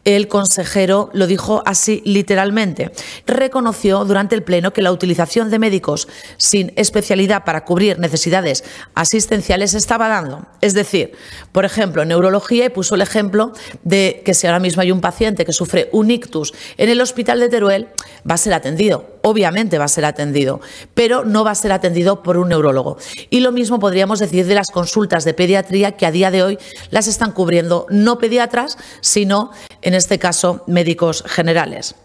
el consejero lo dijo así literalmente. Reconoció durante el Pleno que la utilización de médicos sin especialidad para cubrir necesidades asistenciales se estaba dando. Es decir, por ejemplo, en neurología, y puso el ejemplo de que si ahora mismo hay un paciente que sufre un ictus en el hospital de Teruel, va a ser atendido. Obviamente va a ser atendido, pero no va a ser atendido por un neurólogo. Y lo mismo podríamos decir de las consultas de pediatría, que a día de hoy las están cubriendo no pediatras, sino, en este caso, médicos generales.